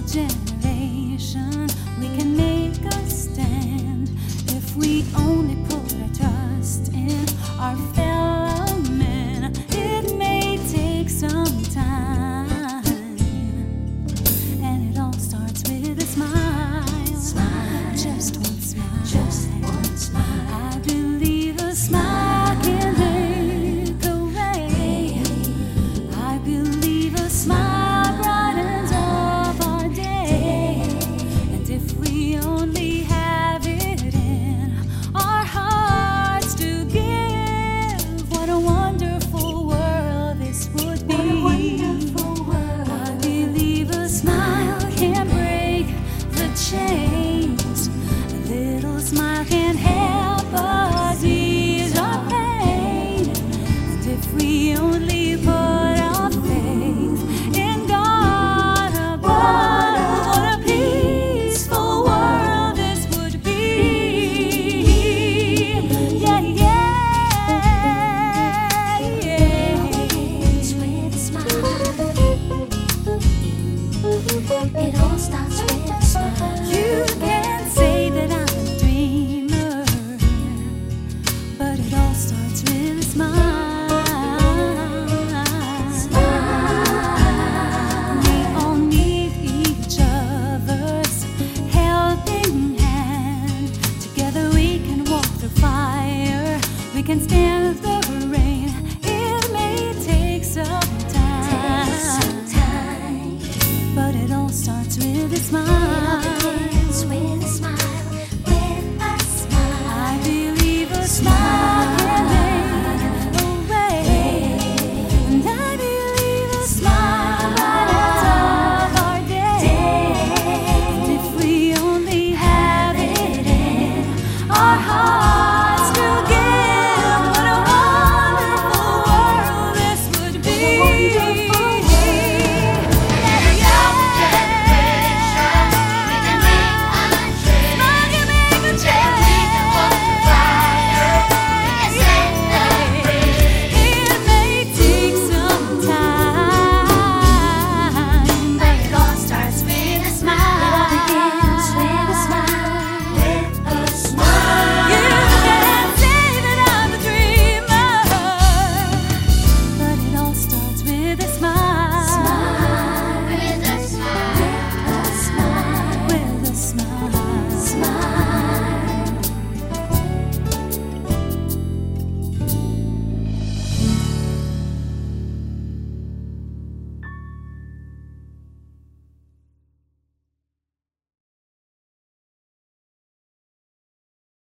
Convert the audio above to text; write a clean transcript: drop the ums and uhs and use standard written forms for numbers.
generation, we can make a stand if we only put our trust in our fellow men. It may take some time, and it all starts with a smile. Smile. Just one smile. Just one smile. I believe a smile can make a way. I believe a smile brightens up our day. And if we only have it in our hearts to give, what a wonderful world this would be. What a wonderful world. I believe a smile can break the chains. A little smile can help us ease our pain. And if we only